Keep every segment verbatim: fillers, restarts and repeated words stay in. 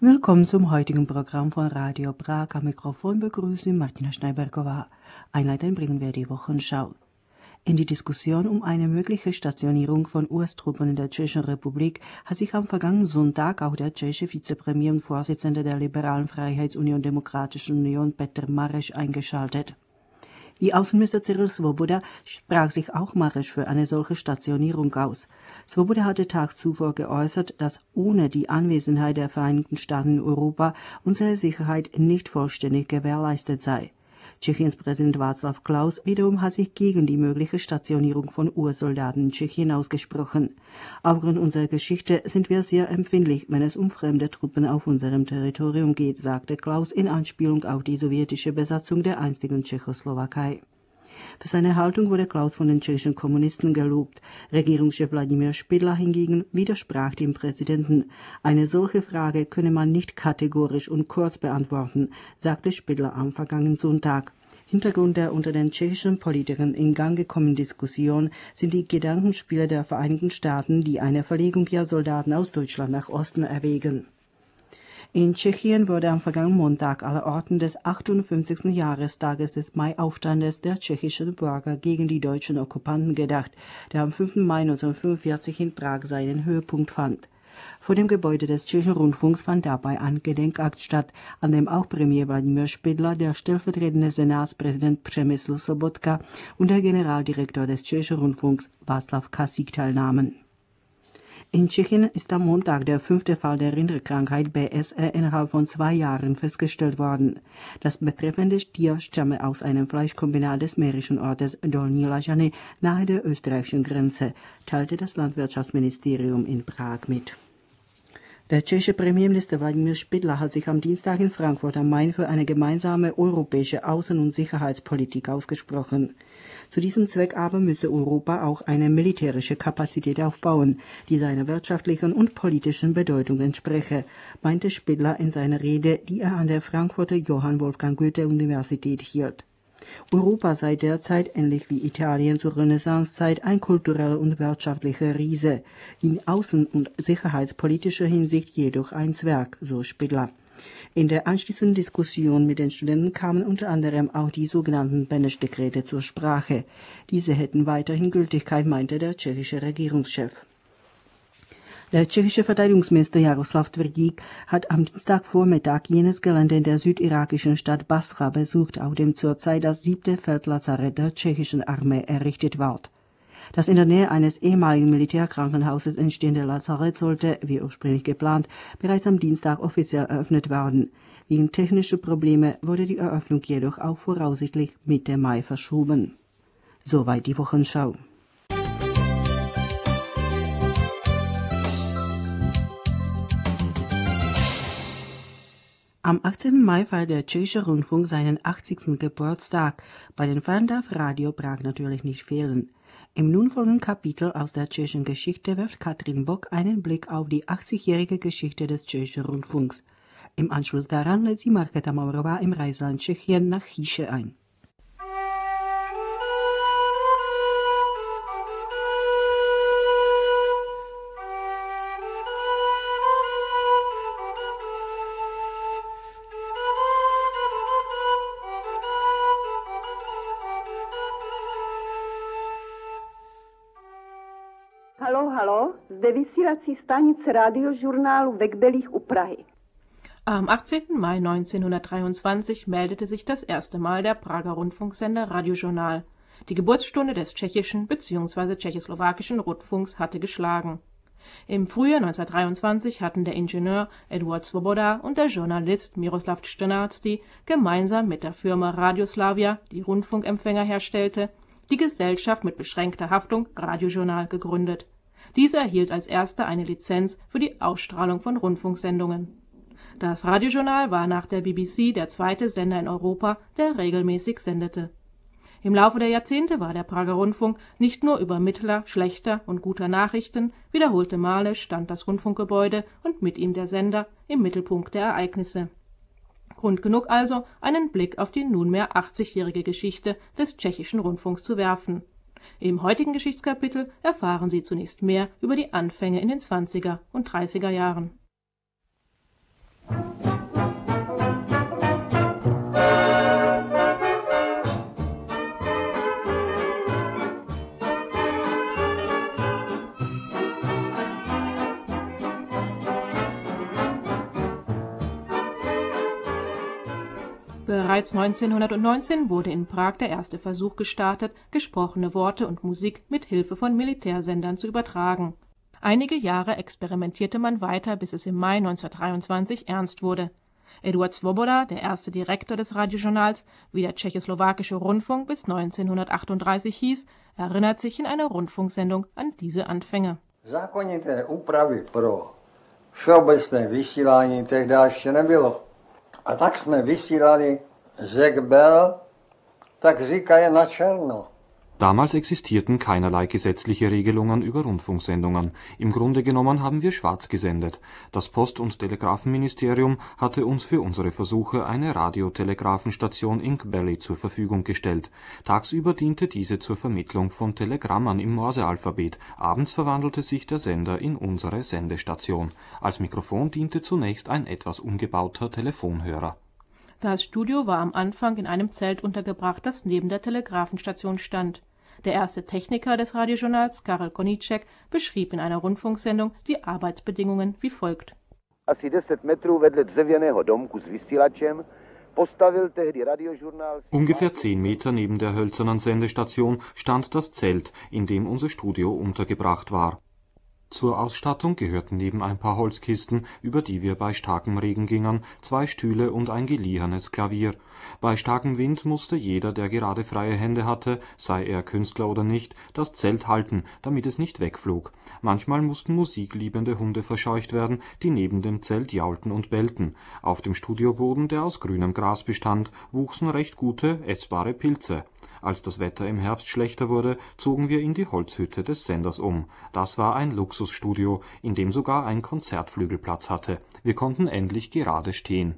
Willkommen zum heutigen Programm von Radio Prag. Am Mikrofon begrüßen Sie Martina Schneibergová. Einleitend bringen wir die Wochenschau. In die Diskussion um eine mögliche Stationierung von U S-Truppen in der Tschechischen Republik hat sich am vergangenen Sonntag auch der tschechische Vizepremier und Vorsitzende der Liberalen Freiheitsunion Demokratischen Union Petr Mareš eingeschaltet. Wie Außenminister Cyril Svoboda sprach sich auch Mareš für eine solche Stationierung aus. Svoboda hatte tags zuvor geäußert, dass ohne die Anwesenheit der Vereinigten Staaten in Europa unsere Sicherheit nicht vollständig gewährleistet sei. Tschechiens Präsident Václav Klaus wiederum hat sich gegen die mögliche Stationierung von U S-Soldaten in Tschechien ausgesprochen. Aufgrund unserer Geschichte sind wir sehr empfindlich, wenn es um fremde Truppen auf unserem Territorium geht, sagte Klaus in Anspielung auf die sowjetische Besatzung der einstigen Tschechoslowakei. Für seine Haltung wurde Klaus von den tschechischen Kommunisten gelobt. Regierungschef Wladimír Špidla hingegen widersprach dem Präsidenten. Eine solche Frage könne man nicht kategorisch und kurz beantworten, sagte Špidla am vergangenen Sonntag. Hintergrund der unter den tschechischen Politikern in Gang gekommenen Diskussion sind die Gedankenspiele der Vereinigten Staaten, die eine Verlegung ihrer Soldaten aus Deutschland nach Osten erwägen. In Tschechien wurde am vergangenen Montag allerorten des achtundfünfzigsten Jahrestages des Mai-Aufstandes der tschechischen Bürger gegen die deutschen Okkupanten gedacht, der am fünften Mai neunzehnhundertfünfundvierzig in Prag seinen Höhepunkt fand. Vor dem Gebäude des Tschechischen Rundfunks fand dabei ein Gedenkakt statt, an dem auch Premier Wladimír Špidla, der stellvertretende Senatspräsident Přemysl Sobotka und der Generaldirektor des Tschechischen Rundfunks Václav Kasík teilnahmen. In Tschechien ist am Montag der fünfte Fall der Rinderkrankheit B S E innerhalb von zwei Jahren festgestellt worden. Das betreffende Tier stamme aus einem Fleischkombinat des mährischen Ortes Dolní Lažany nahe der österreichischen Grenze, teilte das Landwirtschaftsministerium in Prag mit. Der tschechische Premierminister Wladimír Špidla hat sich am Dienstag in Frankfurt am Main für eine gemeinsame europäische Außen- und Sicherheitspolitik ausgesprochen. Zu diesem Zweck aber müsse Europa auch eine militärische Kapazität aufbauen, die seiner wirtschaftlichen und politischen Bedeutung entspreche, meinte Špidla in seiner Rede, die er an der Frankfurter Johann Wolfgang Goethe-Universität hielt. Europa sei derzeit, ähnlich wie Italien zur Renaissancezeit, ein kultureller und wirtschaftlicher Riese, in außen- und sicherheitspolitischer Hinsicht jedoch ein Zwerg, so Špidla. In der anschließenden Diskussion mit den Studenten kamen unter anderem auch die sogenannten Beneš-Dekrete zur Sprache. Diese hätten weiterhin Gültigkeit, meinte der tschechische Regierungschef. Der tschechische Verteidigungsminister Jaroslav Tvrdík hat am Dienstagvormittag jenes Gelände in der südirakischen Stadt Basra besucht, auf dem zurzeit das siebte Feldlazarett der tschechischen Armee errichtet wird. Das in der Nähe eines ehemaligen Militärkrankenhauses entstehende Lazarett sollte, wie ursprünglich geplant, bereits am Dienstag offiziell eröffnet werden. Wegen technischer Probleme wurde die Eröffnung jedoch auch voraussichtlich Mitte Mai verschoben. Soweit die Wochenschau. Am achtzehnten Mai feiert der Tschechische Rundfunk seinen achtzigsten Geburtstag. Bei den Feiern darf Radio Prag natürlich nicht fehlen. Im nun folgenden Kapitel aus der tschechischen Geschichte wirft Katrin Bock einen Blick auf die achtzigjährige Geschichte des Tschechischen Rundfunks. Im Anschluss daran lädt sie Markéta Maurová im Reiseland Tschechien nach Chýše ein. Halo, halo, zde vysílací stanice Radiožurnálu ve Kbelích u Prahy. Am achtzehnten Mai neunzehnhundertdreiundzwanzig meldete sich das erste Mal der Prager Rundfunksender Radiojournal. Die Geburtsstunde des tschechischen bzw. tschechoslowakischen Rundfunks hatte geschlagen. Im Frühjahr neunzehnhundertdreiundzwanzig hatten der Ingenieur Eduard Svoboda und der Journalist Miroslav Čtrnáctý gemeinsam mit der Firma Radioslavia, die Rundfunkempfänger herstellte, die Gesellschaft mit beschränkter Haftung Radiojournal gegründet. Diese erhielt als erste eine Lizenz für die Ausstrahlung von Rundfunksendungen. Das Radiojournal war nach der B B C der zweite Sender in Europa, der regelmäßig sendete. Im Laufe der Jahrzehnte war der Prager Rundfunk nicht nur Übermittler schlechter und guter Nachrichten, wiederholte Male stand das Rundfunkgebäude und mit ihm der Sender im Mittelpunkt der Ereignisse. Grund genug also, einen Blick auf die nunmehr achtzigjährige Geschichte des tschechischen Rundfunks zu werfen. Im heutigen Geschichtskapitel erfahren Sie zunächst mehr über die Anfänge in den zwanziger und dreißiger Jahren. Bereits neunzehnhundertneunzehn wurde in Prag der erste Versuch gestartet, gesprochene Worte und Musik mit Hilfe von Militärsendern zu übertragen. Einige Jahre experimentierte man weiter, bis es im Mai neunzehnhundertdreiundzwanzig ernst wurde. Eduard Svoboda, der erste Direktor des Radiojournals, wie der tschechoslowakische Rundfunk bis neunzehnhundertachtunddreißig hieß, erinnert sich in einer Rundfunksendung an diese Anfänge. Zákonité úpravy pro všeobecné vysílání tehdy ještě nebylo. A tak jsme vysílali Jack Bell, tak říkají na černo. Damals existierten keinerlei gesetzliche Regelungen über Rundfunksendungen. Im Grunde genommen haben wir schwarz gesendet. Das Post- und Telegrafenministerium hatte uns für unsere Versuche eine Radiotelegrafenstation in Gbely zur Verfügung gestellt. Tagsüber diente diese zur Vermittlung von Telegrammen im Morsealphabet. Abends verwandelte sich der Sender in unsere Sendestation. Als Mikrofon diente zunächst ein etwas umgebauter Telefonhörer. Das Studio war am Anfang in einem Zelt untergebracht, das neben der Telegrafenstation stand. Der erste Techniker des Radiojournals, Karel Koníček, beschrieb in einer Rundfunksendung die Arbeitsbedingungen wie folgt. Asi deset metrů vedle dřevěného domku s vysílačem postavil tehdy Radiojournal. Ungefähr zehn Meter neben der hölzernen Sendestation stand das Zelt, in dem unser Studio untergebracht war. Zur Ausstattung gehörten neben ein paar Holzkisten, über die wir bei starkem Regen gingen, zwei Stühle und ein geliehenes Klavier. Bei starkem Wind musste jeder, der gerade freie Hände hatte, sei er Künstler oder nicht, das Zelt halten, damit es nicht wegflog. Manchmal mussten musikliebende Hunde verscheucht werden, die neben dem Zelt jaulten und bellten. Auf dem Studioboden, der aus grünem Gras bestand, wuchsen recht gute, essbare Pilze. Als das Wetter im Herbst schlechter wurde, zogen wir in die Holzhütte des Senders um. Das war ein Luxusstudio, in dem sogar ein Konzertflügel Platz hatte. Wir konnten endlich gerade stehen.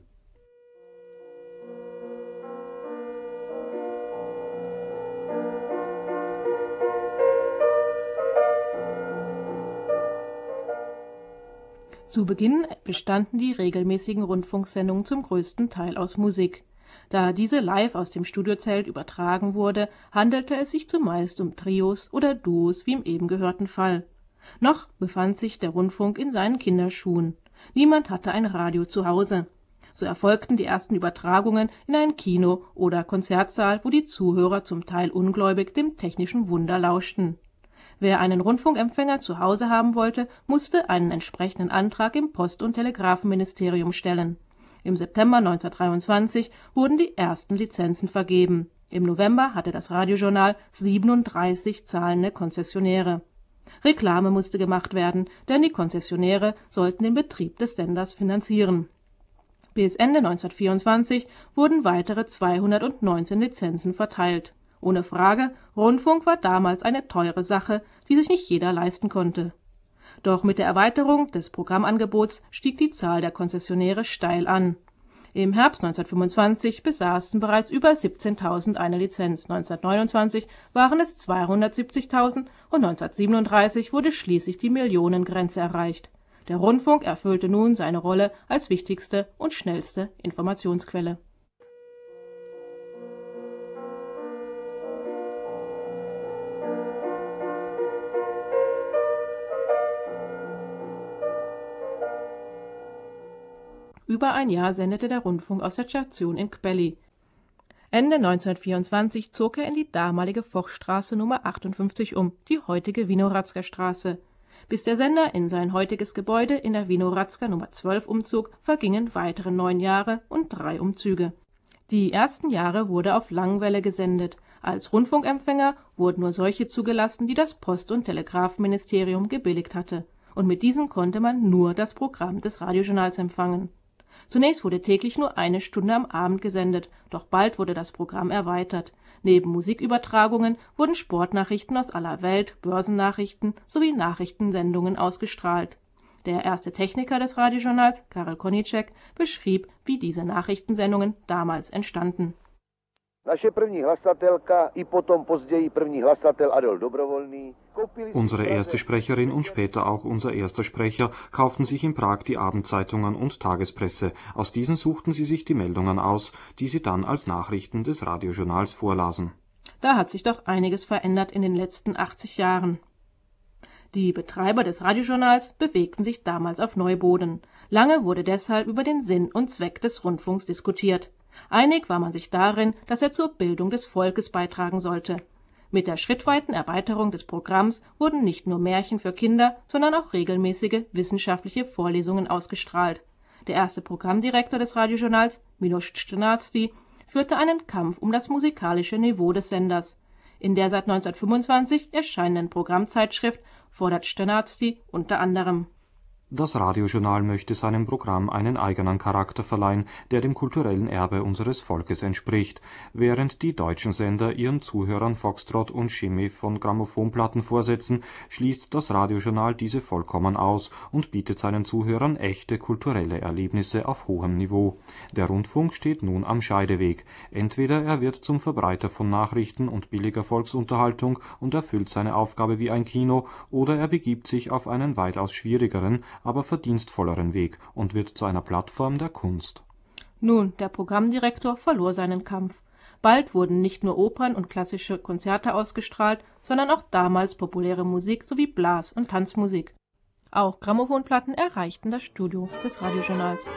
Zu Beginn bestanden die regelmäßigen Rundfunksendungen zum größten Teil aus Musik. Da diese live aus dem Studiozelt übertragen wurde, handelte es sich zumeist um Trios oder Duos wie im eben gehörten Fall. Noch befand sich der Rundfunk in seinen Kinderschuhen. Niemand hatte ein Radio zu Hause. So erfolgten die ersten Übertragungen in ein Kino oder Konzertsaal, wo die Zuhörer zum Teil ungläubig dem technischen Wunder lauschten. Wer einen Rundfunkempfänger zu Hause haben wollte, musste einen entsprechenden Antrag im Post- und Telegrafenministerium stellen. Im September neunzehnhundertdreiundzwanzig wurden die ersten Lizenzen vergeben. Im November hatte das Radiojournal siebenunddreißig zahlende Konzessionäre. Reklame musste gemacht werden, denn die Konzessionäre sollten den Betrieb des Senders finanzieren. Bis Ende neunzehnhundertvierundzwanzig wurden weitere zweihundertneunzehn Lizenzen verteilt. Ohne Frage, Rundfunk war damals eine teure Sache, die sich nicht jeder leisten konnte. Doch mit der Erweiterung des Programmangebots stieg die Zahl der Konzessionäre steil an. Im Herbst neunzehnhundertfünfundzwanzig besaßen bereits über siebzehntausend eine Lizenz, neunzehnhundertneunundzwanzig waren es zweihundertsiebzigtausend und neunzehnhundertsiebenunddreißig wurde schließlich die Millionengrenze erreicht. Der Rundfunk erfüllte nun seine Rolle als wichtigste und schnellste Informationsquelle. Über ein Jahr sendete der Rundfunk aus der Station in Gbely. Ende neunzehnhundertvierundzwanzig zog er in die damalige Fochstraße Nummer achtundfünfzig um, die heutige Vinohradska Straße. Bis der Sender in sein heutiges Gebäude in der Vinohradska Nummer zwölf umzog, vergingen weitere neun Jahre und drei Umzüge. Die ersten Jahre wurde auf Langwelle gesendet. Als Rundfunkempfänger wurden nur solche zugelassen, die das Post- und Telegrafenministerium gebilligt hatte. Und mit diesen konnte man nur das Programm des Radiojournals empfangen. Zunächst wurde täglich nur eine Stunde am Abend gesendet, doch bald wurde das Programm erweitert. Neben Musikübertragungen wurden Sportnachrichten aus aller Welt, Börsennachrichten sowie Nachrichtensendungen ausgestrahlt. Der erste Techniker des Radiojournals, Karel Koníček, beschrieb, wie diese Nachrichtensendungen damals entstanden. Unsere erste Sprecherin und später auch unser erster Sprecher kauften sich in Prag die Abendzeitungen und Tagespresse. Aus diesen suchten sie sich die Meldungen aus, die sie dann als Nachrichten des Radiojournals vorlasen. Da hat sich doch einiges verändert in den letzten achtzig Jahren. Die Betreiber des Radiojournals bewegten sich damals auf Neuboden. Lange wurde deshalb über den Sinn und Zweck des Rundfunks diskutiert. Einig war man sich darin, dass er zur Bildung des Volkes beitragen sollte. Mit der schrittweiten Erweiterung des Programms wurden nicht nur Märchen für Kinder, sondern auch regelmäßige wissenschaftliche Vorlesungen ausgestrahlt. Der erste Programmdirektor des Radiojournals, Miloš Trnavský, führte einen Kampf um das musikalische Niveau des Senders. In der seit neunzehnhundertfünfundzwanzig erscheinenden Programmzeitschrift fordert Trnavský unter anderem: Das Radiojournal möchte seinem Programm einen eigenen Charakter verleihen, der dem kulturellen Erbe unseres Volkes entspricht. Während die deutschen Sender ihren Zuhörern Foxtrott und Chimay von Grammophonplatten vorsetzen, schließt das Radiojournal diese vollkommen aus und bietet seinen Zuhörern echte kulturelle Erlebnisse auf hohem Niveau. Der Rundfunk steht nun am Scheideweg. Entweder er wird zum Verbreiter von Nachrichten und billiger Volksunterhaltung und erfüllt seine Aufgabe wie ein Kino, oder er begibt sich auf einen weitaus schwierigeren, aber verdienstvolleren Weg und wird zu einer Plattform der Kunst. Nun, der Programmdirektor verlor seinen Kampf. Bald wurden nicht nur Opern und klassische Konzerte ausgestrahlt, sondern auch damals populäre Musik sowie Blas- und Tanzmusik. Auch Grammophonplatten erreichten das Studio des Radiojournals.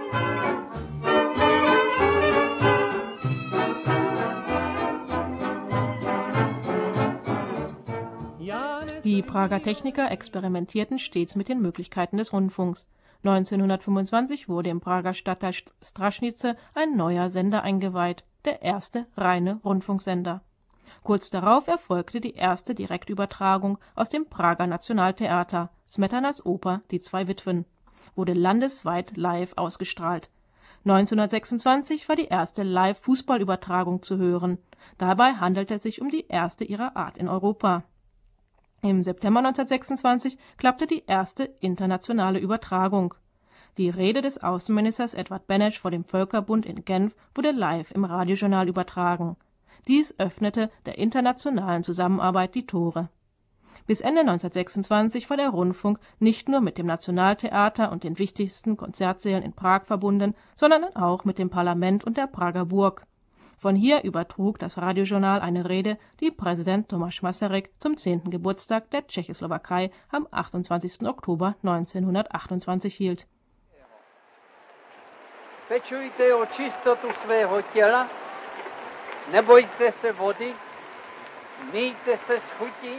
Die Prager Techniker experimentierten stets mit den Möglichkeiten des Rundfunks. neunzehnhundertfünfundzwanzig wurde im Prager Stadtteil Straschnice ein neuer Sender eingeweiht, der erste reine Rundfunksender. Kurz darauf erfolgte die erste Direktübertragung aus dem Prager Nationaltheater. Smetanas Oper Die zwei Witwen wurde landesweit live ausgestrahlt. neunzehnhundertsechsundzwanzig war die erste Live-Fußballübertragung zu hören. Dabei handelte es sich um die erste ihrer Art in Europa. Im September neunzehnhundertsechsundzwanzig klappte die erste internationale Übertragung. Die Rede des Außenministers Edvard Beneš vor dem Völkerbund in Genf wurde live im Radiojournal übertragen. Dies öffnete der internationalen Zusammenarbeit die Tore. Bis Ende neunzehnhundertsechsundzwanzig war der Rundfunk nicht nur mit dem Nationaltheater und den wichtigsten Konzertsälen in Prag verbunden, sondern auch mit dem Parlament und der Prager Burg. Von hier übertrug das Radiojournal eine Rede, die Präsident Tomáš Masaryk zum zehnten Geburtstag der Tschechoslowakei am achtundzwanzigsten Oktober neunzehnhundertachtundzwanzig hielt. Pečujte o čistotu svého těla, nebojte se vody, myjte se z chuti.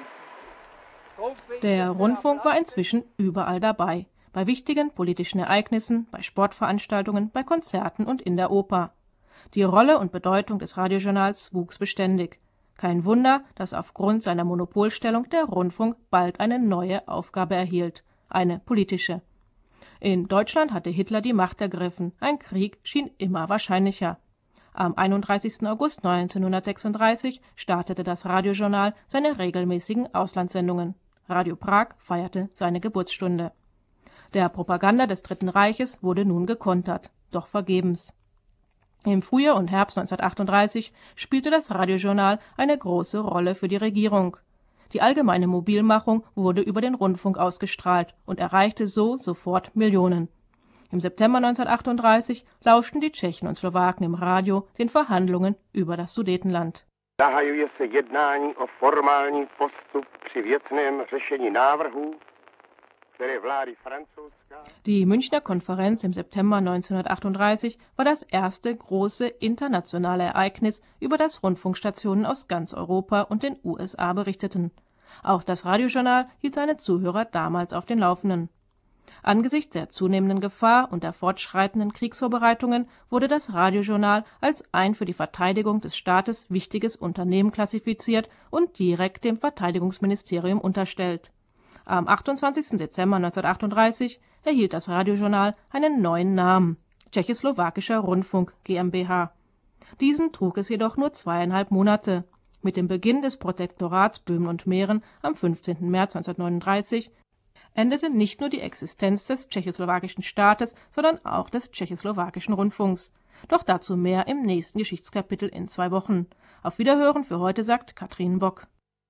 Der Rundfunk war inzwischen überall dabei, bei wichtigen politischen Ereignissen, bei Sportveranstaltungen, bei Konzerten und in der Oper. Die Rolle und Bedeutung des Radiojournals wuchs beständig. Kein Wunder, dass aufgrund seiner Monopolstellung der Rundfunk bald eine neue Aufgabe erhielt, eine politische. In Deutschland hatte Hitler die Macht ergriffen, ein Krieg schien immer wahrscheinlicher. Am einunddreißigsten August neunzehnhundertsechsunddreißig startete das Radiojournal seine regelmäßigen Auslandssendungen. Radio Prag feierte seine Geburtsstunde. Der Propaganda des Dritten Reiches wurde nun gekontert, doch vergebens. Im Frühjahr und Herbst neunzehnhundertachtunddreißig spielte das Radiojournal eine große Rolle für die Regierung. Die allgemeine Mobilmachung wurde über den Rundfunk ausgestrahlt und erreichte so sofort Millionen. Im September neunzehnhundertachtunddreißig lauschten die Tschechen und Slowaken im Radio den Verhandlungen über das Sudetenland. Zahajuje se jednání o formální postup při věcném řešení návrhů, které vlády francouzská. Die Münchner Konferenz im September neunzehnhundertachtunddreißig war das erste große internationale Ereignis, über das Rundfunkstationen aus ganz Europa und den U S A berichteten. Auch das Radiojournal hielt seine Zuhörer damals auf den Laufenden. Angesichts der zunehmenden Gefahr und der fortschreitenden Kriegsvorbereitungen wurde das Radiojournal als ein für die Verteidigung des Staates wichtiges Unternehmen klassifiziert und direkt dem Verteidigungsministerium unterstellt. Am achtundzwanzigsten Dezember neunzehnhundertachtunddreißig erhielt das Radiojournal einen neuen Namen, Tschechoslowakischer Rundfunk GmbH. Diesen trug es jedoch nur zweieinhalb Monate. Mit dem Beginn des Protektorats Böhmen und Mähren am fünfzehnten März neunzehnhundertneununddreißig endete nicht nur die Existenz des tschechoslowakischen Staates, sondern auch des tschechoslowakischen Rundfunks. Doch dazu mehr im nächsten Geschichtskapitel in zwei Wochen. Auf Wiederhören für heute, sagt Katrin Bock.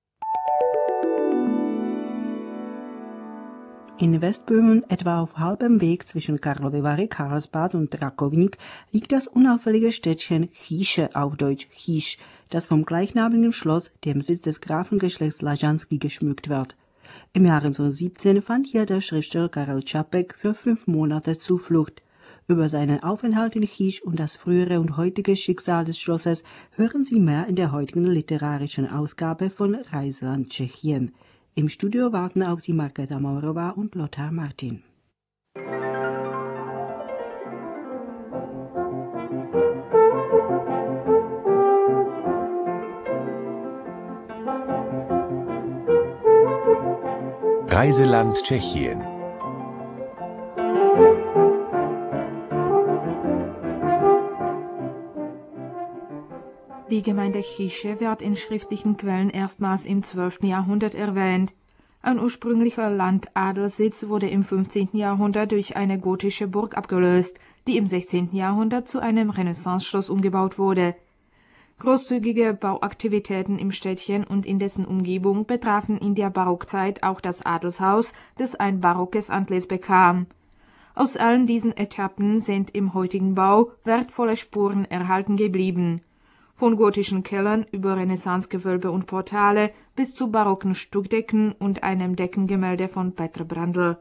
In Westböhmen, etwa auf halbem Weg zwischen Karlovy Vary, Karlsbad und Rakovník, liegt das unauffällige Städtchen Chýše, auf Deutsch Chýš, das vom gleichnamigen Schloss, dem Sitz des Grafengeschlechts Lažanský, geschmückt wird. Im Jahr neunzehnhundertsiebzehn fand hier der Schriftsteller Karel Čapek für fünf Monate Zuflucht. Über seinen Aufenthalt in Chiș und das frühere und heutige Schicksal des Schlosses hören Sie mehr in der heutigen literarischen Ausgabe von Reiseland Tschechien. Im Studio warten auf Sie Markéta Maurová und Lothar Martin. Reiseland Tschechien. Die Gemeinde Chișe wird in schriftlichen Quellen erstmals im zwölften Jahrhundert erwähnt. Ein ursprünglicher Landadelssitz wurde im fünfzehnten Jahrhundert durch eine gotische Burg abgelöst, die im sechzehnten Jahrhundert zu einem Renaissanceschloss umgebaut wurde. Großzügige Bauaktivitäten im Städtchen und in dessen Umgebung betrafen in der Barockzeit auch das Adelshaus, das ein barockes Antlitz bekam. Aus allen diesen Etappen sind im heutigen Bau wertvolle Spuren erhalten geblieben. Von gotischen Kellern über Renaissancegewölbe und Portale bis zu barocken Stuckdecken und einem Deckengemälde von Petr Brandl.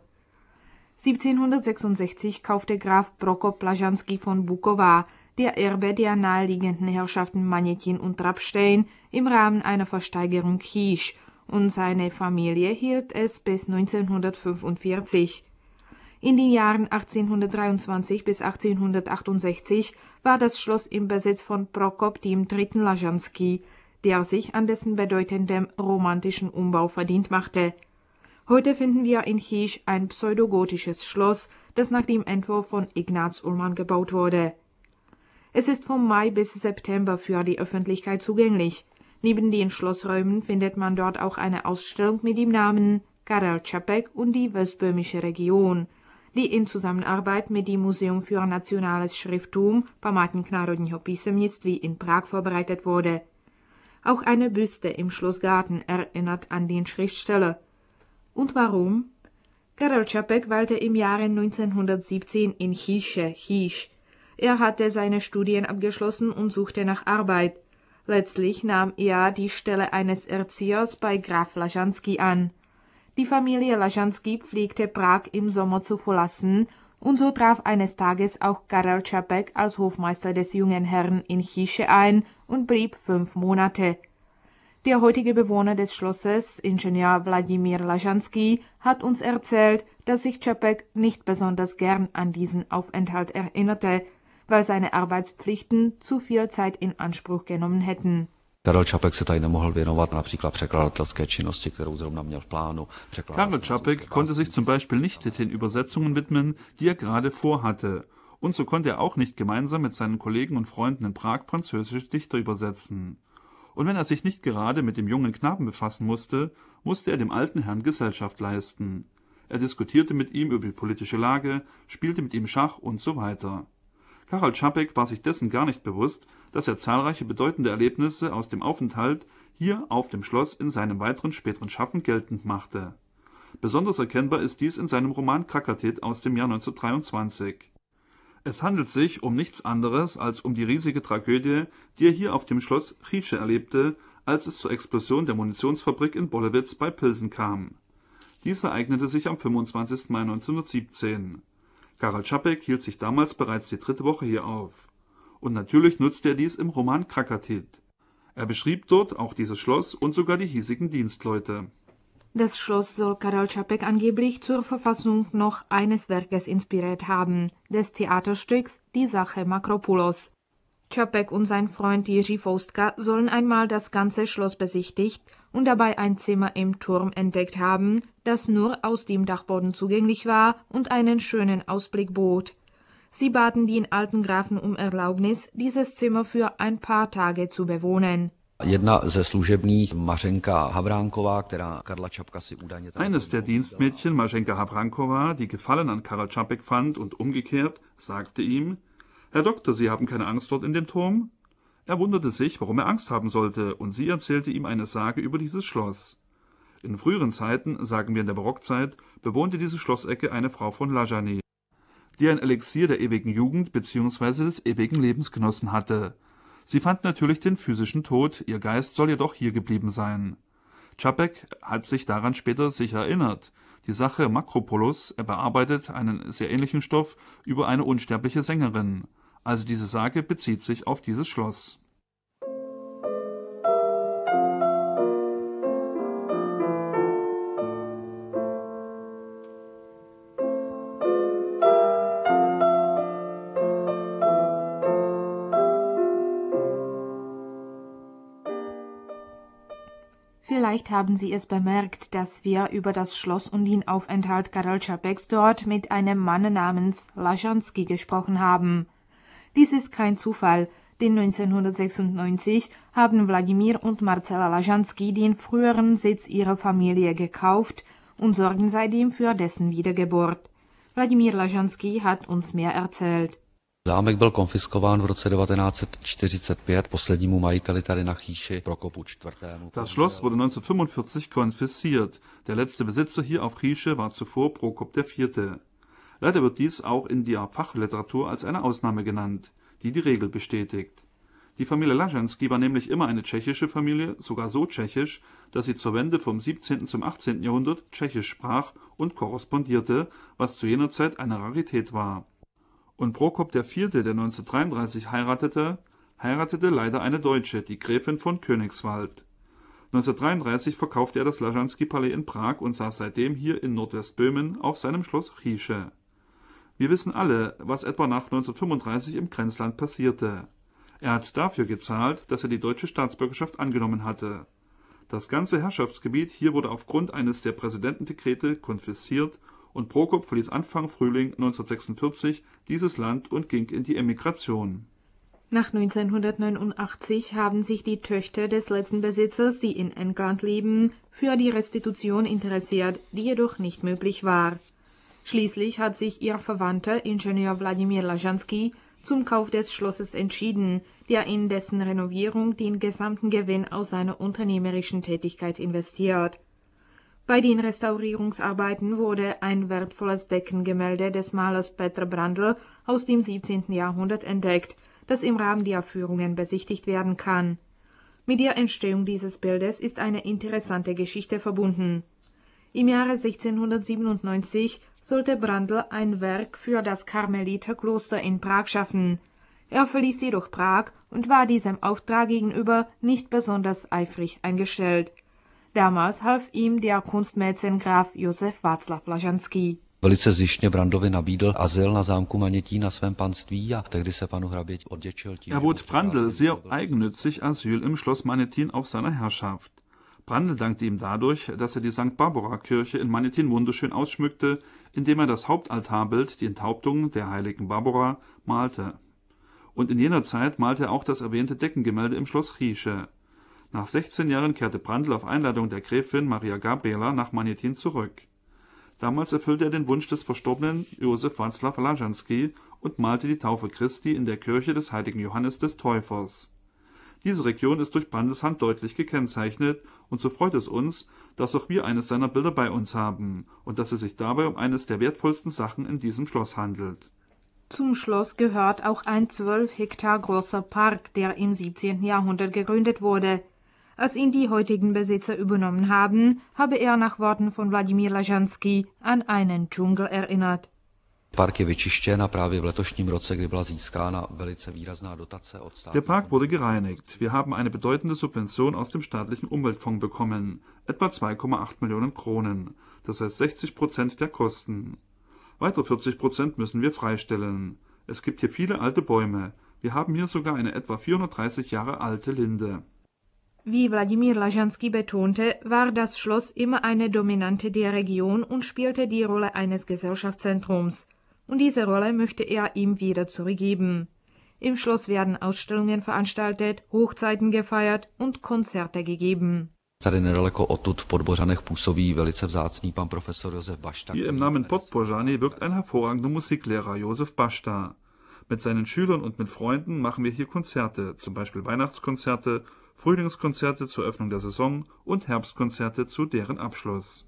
siebzehnhundertsechsundsechzig kaufte Graf Prokop Lažanský von Buková, der Erbe der naheliegenden Herrschaften Magnetin und Trabstein, im Rahmen einer Versteigerung Chiș, und seine Familie hielt es bis neunzehnhundertfünfundvierzig. In den Jahren achtzehnhundertdreiundzwanzig bis achtzehnhundertachtundsechzig war das Schloss im Besitz von Prokop dem dritten Lažanský, der sich an dessen bedeutendem romantischen Umbau verdient machte. Heute finden wir in Chiș ein pseudogotisches Schloss, das nach dem Entwurf von Ignaz Ullmann gebaut wurde. Es ist vom Mai bis September für die Öffentlichkeit zugänglich. Neben den Schlossräumen findet man dort auch eine Ausstellung mit dem Namen Karel Čapek und die Westböhmische Region, die in Zusammenarbeit mit dem Museum für nationales Schrifttum Památník národního písemnictví in Prag vorbereitet wurde. Auch eine Büste im Schlossgarten erinnert an den Schriftsteller. Und warum? Karel Čapek weilte im Jahre neunzehnhundertsiebzehn in Chișe, Chiș. Er hatte seine Studien abgeschlossen und suchte nach Arbeit. Letztlich nahm er die Stelle eines Erziehers bei Graf Lažanský an. Die Familie Lažanský pflegte Prag im Sommer zu verlassen, und so traf eines Tages auch Karel Čapek als Hofmeister des jungen Herrn in Chișe ein und blieb fünf Monate. Der heutige Bewohner des Schlosses, Ingenieur Wladimír Lažanský, hat uns erzählt, dass sich Čapek nicht besonders gern an diesen Aufenthalt erinnerte, weil seine Arbeitspflichten zu viel Zeit in Anspruch genommen hätten. Karel Čapek se tady nemohl věnovat například překladatelské činnosti, kterou zrovna měl v plánu. Karel Čapek konnte sich zum Beispiel nicht den Übersetzungen widmen, die er gerade vorhatte. Und so konnte er auch nicht gemeinsam mit seinen Kollegen und Freunden in Prag französische Dichter übersetzen. Und wenn er sich nicht gerade mit dem jungen Knaben befassen musste, musste er dem alten Herrn Gesellschaft leisten. Er diskutierte mit ihm über die politische Lage, spielte mit ihm Schach und so weiter. Karel Čapek war sich dessen gar nicht bewusst, dass er zahlreiche bedeutende Erlebnisse aus dem Aufenthalt hier auf dem Schloss in seinem weiteren späteren Schaffen geltend machte. Besonders erkennbar ist dies in seinem Roman Krakatit aus dem Jahr neunzehnhundertdreiundzwanzig. Es handelt sich um nichts anderes als um die riesige Tragödie, die er hier auf dem Schloss Chișe erlebte, als es zur Explosion der Munitionsfabrik in Bolewitz bei Pilsen kam. Dies ereignete sich am fünfundzwanzigsten Mai neunzehnhundertsiebzehn. Karel Čapek hielt sich damals bereits die dritte Woche hier auf. Und natürlich nutzte er dies im Roman Krakatit. Er beschrieb dort auch dieses Schloss und sogar die hiesigen Dienstleute. Das Schloss soll Karel Čapek angeblich zur Verfassung noch eines Werkes inspiriert haben, des Theaterstücks Die Sache Makropoulos. Čapek und sein Freund Jiří Foustka sollen einmal das ganze Schloss besichtigt und dabei ein Zimmer im Turm entdeckt haben, das nur aus dem Dachboden zugänglich war und einen schönen Ausblick bot. Sie baten den alten Grafen um Erlaubnis, dieses Zimmer für ein paar Tage zu bewohnen. Eines der Dienstmädchen, Mařenka Havranková, die Gefallen an Karel Čapek fand und umgekehrt, sagte ihm: »Herr Doktor, Sie haben keine Angst dort in dem Turm?« Er wunderte sich, warum er Angst haben sollte, und sie erzählte ihm eine Sage über dieses Schloss. In früheren Zeiten, sagen wir in der Barockzeit, bewohnte diese Schlossecke eine Frau von Lajany, die ein Elixier der ewigen Jugend bzw. des ewigen Lebens genossen hatte. Sie fand natürlich den physischen Tod, ihr Geist soll jedoch hier geblieben sein. Čapek hat sich daran später sicher erinnert, Die Sache Makropoulos, er bearbeitet einen sehr ähnlichen Stoff über eine unsterbliche Sängerin. Also diese Sage bezieht sich auf dieses Schloss. Vielleicht haben Sie es bemerkt, dass wir über das Schloss und den Aufenthalt Karel Čapeks dort mit einem Mann namens Lažanský gesprochen haben. Dies ist kein Zufall, denn neunzehnhundertsechsundneunzig haben Wladimir und Marcela Lažanský den früheren Sitz ihrer Familie gekauft und sorgen seitdem für dessen Wiedergeburt. Wladimir Lažanský hat uns mehr erzählt. Zámek byl konfiskován v roce devatenáct set čtyřicet pět poslednímu majiteli tady na Chýši, Prokopu čtvrtému. Das Schloss wurde neunzehnhundertfünfundvierzig konfisziert. Der letzte Besitzer hier auf Chýše war zuvor Prokop der Vierte. Leider wird dies auch in der Fachliteratur als eine Ausnahme genannt, die die Regel bestätigt. Die Familie Lažanský war nämlich immer eine tschechische Familie, sogar so tschechisch, dass sie zur Wende vom siebzehnten zum achtzehnten Jahrhundert Tschechisch sprach und korrespondierte, was zu jener Zeit eine Rarität war. Und Prokop der Vierte, der neunzehnhundertdreiunddreißig heiratete, heiratete leider eine Deutsche, die Gräfin von Königswald. neunzehnhundertdreiunddreißig verkaufte er das Lažanský-Palais in Prag und saß seitdem hier in Nordwestböhmen auf seinem Schloss Chýše. Wir wissen alle, was etwa nach neunzehnhundertfünfunddreißig im Grenzland passierte. Er hat dafür gezahlt, dass er die deutsche Staatsbürgerschaft angenommen hatte. Das ganze Herrschaftsgebiet hier wurde aufgrund eines der Präsidentendekrete konfisziert und Prokop verließ Anfang Frühling neunzehnhundertsechsundvierzig dieses Land und ging in die Emigration. Nach neunzehnhundertneunundachtzig haben sich die Töchter des letzten Besitzers, die in England leben, für die Restitution interessiert, die jedoch nicht möglich war. Schließlich hat sich ihr Verwandter, Ingenieur Wladimir Lažanský, zum Kauf des Schlosses entschieden, der in dessen Renovierung den gesamten Gewinn aus seiner unternehmerischen Tätigkeit investiert. Bei den Restaurierungsarbeiten wurde ein wertvolles Deckengemälde des Malers Petr Brandl aus dem siebzehnten Jahrhundert entdeckt, das im Rahmen der Führungen besichtigt werden kann. Mit der Entstehung dieses Bildes ist eine interessante Geschichte verbunden. Im Jahre sechzehnhundertsiebenundneunzig sollte Brandl ein Werk für das Karmeliterkloster in Prag schaffen. Er verließ jedoch Prag und war diesem Auftrag gegenüber nicht besonders eifrig eingestellt. Damals half ihm der Kunstmäzen Graf Josef Václav Lažanský. Velice zištně Brandlovi nabídl azyl na zámku Manětín na svém panství a tehdy se panu hraběti odděčil tím. Er bot Brandl sehr eigennützig Asyl im Schloss Manětín auf seiner Herrschaft. Brandl dankte ihm dadurch, dass er die Sankt Barbara-Kirche in Manětín wunderschön ausschmückte, indem er das Hauptaltarbild, die Enthauptung der heiligen Barbara, malte. Und in jener Zeit malte er auch das erwähnte Deckengemälde im Schloss Chýše. Nach sechzehn Jahren kehrte Brandl auf Einladung der Gräfin Maria Gabriela nach Manětín zurück. Damals erfüllte er den Wunsch des verstorbenen Josef Václav Lažanský und malte die Taufe Christi in der Kirche des heiligen Johannes des Täufers. Diese Region ist durch Brandls Hand deutlich gekennzeichnet und so freut es uns, dass auch wir eines seiner Bilder bei uns haben und dass es sich dabei um eines der wertvollsten Sachen in diesem Schloss handelt. Zum Schloss gehört auch ein zwölf Hektar großer Park, der im siebzehnten Jahrhundert gegründet wurde. Als ihn die heutigen Besitzer übernommen haben, habe er nach Worten von Wladimir Lažanský an einen Dschungel erinnert. Park je vyčištěn a právě v letošním roce, kdy byla získána velice výrazná dotace od státu. Der Park wurde gereinigt. Wir haben eine bedeutende Subvention aus dem staatlichen Umweltfonds bekommen, etwa zwei Komma acht Millionen Kronen, das heißt sechzig Prozent der Kosten. Weitere vierzig Prozent müssen wir freistellen. Es gibt hier viele alte Bäume. Wir haben hier sogar eine etwa vierhundertdreißig Jahre alte Linde. Wie Wladimir Lažanský betonte, war das Schloss immer eine Dominante der Region und spielte die Rolle eines Gesellschaftszentrums. Und diese Rolle möchte er ihm wieder zurückgeben. Im Schloss werden Ausstellungen veranstaltet, Hochzeiten gefeiert und Konzerte gegeben. Tady nedaleko odtud v Podbořanech působí velice vzácný pan profesor Josef Bašta. Hier im Namen Podbořany wirkt ein hervorragender Musiklehrer, Josef Bašta. Mit seinen Schülern und mit Freunden machen wir hier Konzerte, zum Beispiel Weihnachtskonzerte, Frühlingskonzerte zur Öffnung der Saison und Herbstkonzerte zu deren Abschluss.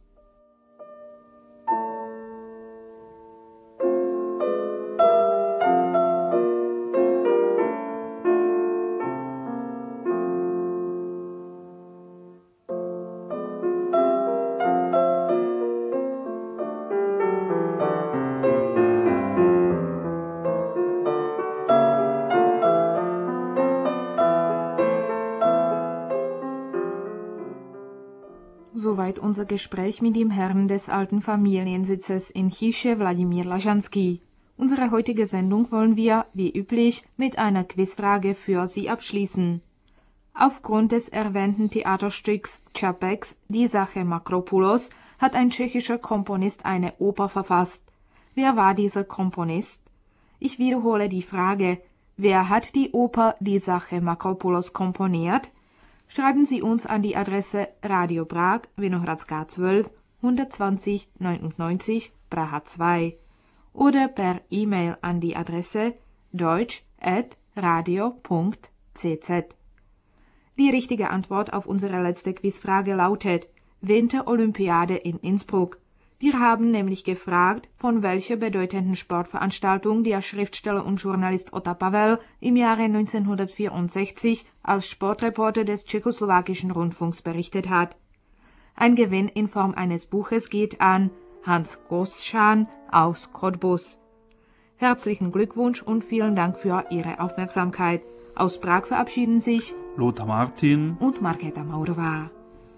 soweit unser Gespräch mit dem Herrn des alten Familiensitzes in Chýše, Wladimír Lažanský. Unsere heutige Sendung wollen wir, wie üblich, mit einer Quizfrage für Sie abschließen. Aufgrund des erwähnten Theaterstücks Čapeks, Die Sache Makropoulos, hat ein tschechischer Komponist eine Oper verfasst. Wer war dieser Komponist? Ich wiederhole die Frage, wer hat die Oper Die Sache Makropoulos komponiert? Schreiben Sie uns an die Adresse Radio Prag, Vinohradská zwölf, hundertzwanzig neunundneunzig, Praha zwei oder per E-Mail an die Adresse deutsch at radio punkt c z. Die richtige Antwort auf unsere letzte Quizfrage lautet Winterolympiade in Innsbruck. Wir haben nämlich gefragt, von welcher bedeutenden Sportveranstaltung der Schriftsteller und Journalist Ota Pavel im Jahre neunzehnhundertvierundsechzig als Sportreporter des tschechoslowakischen Rundfunks berichtet hat. Ein Gewinn in Form eines Buches geht an Hans Goschan aus Cottbus. Herzlichen Glückwunsch und vielen Dank für Ihre Aufmerksamkeit. Aus Prag verabschieden sich Lothar Martin und Markéta Maurová.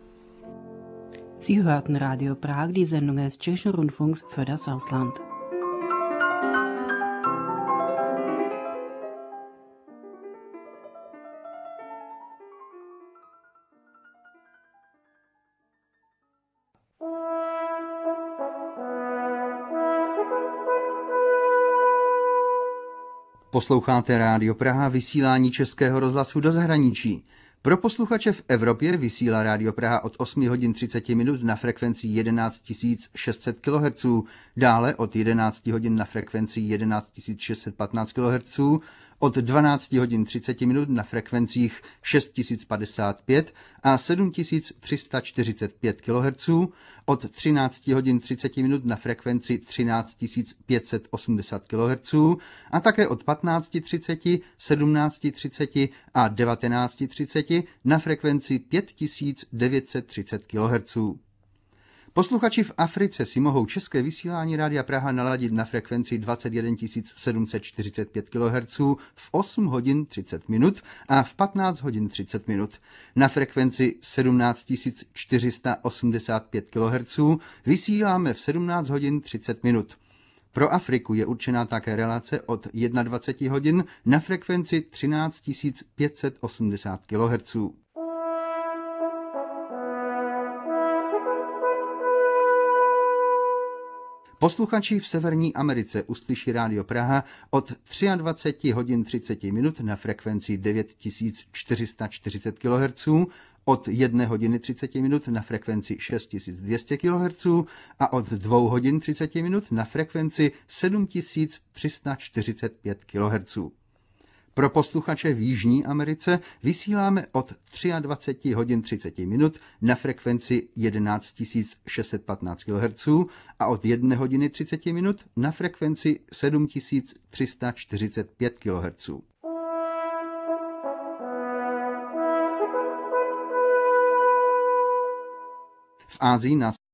Sie hörten Radio Prag, die Sendung des Tschechischen Rundfunks für das Ausland. Posloucháte Rádio Praha, vysílání Českého rozhlasu do zahraničí. Pro posluchače v Evropě vysílá Rádio Praha od osm hodin třicet minut na frekvenci jedenáct tisíc šest set kilohertzů, dále od jedenáct hodin na frekvenci jedenáct tisíc šest set patnáct kilohertzů, od dvanáct hodin třicet minut na frekvencích šest tisíc padesát pět a sedm tisíc tři sta čtyřicet pět kilohertzů, od třináct hodin třicet minut na frekvenci třináct tisíc pět set osmdesát kilohertzů a také od patnáct třicet, sedmnáct třicet a devatenáct třicet na frekvenci pět tisíc devět set třicet kilohertzů. Posluchači v Africe si mohou české vysílání Rádia Praha naladit na frekvenci dvacet jedna tisíc sedm set čtyřicet pět kilohertzů v osm hodin třicet minut a v patnáct hodin třicet minut. Na frekvenci sedmnáct tisíc čtyři sta osmdesát pět kilohertzů vysíláme v sedmnáct hodin třicet minut. Pro Afriku je určená také relace od dvacet jedna hodin na frekvenci třináct tisíc pět set osmdesát kilohertzů. Posluchači v Severní Americe uslyší Rádio Praha od dvacet tři hodin třicet minut na frekvenci devět tisíc čtyři sta čtyřicet kilohertzů, od jedné hodiny třicet minut na frekvenci šest tisíc dvě stě kilohertzů a od dvou hodin třicet minut na frekvenci sedm tisíc tři sta čtyřicet pět kilohertzů. Pro posluchače v Jižní Americe vysíláme od dvacet tři hodin třicet minut na frekvenci jedenáct tisíc šest set patnáct kilohertzů a od jedné hodiny třicet minut na frekvenci sedm tisíc tři sta čtyřicet pět kilohertzů. V Ázii nás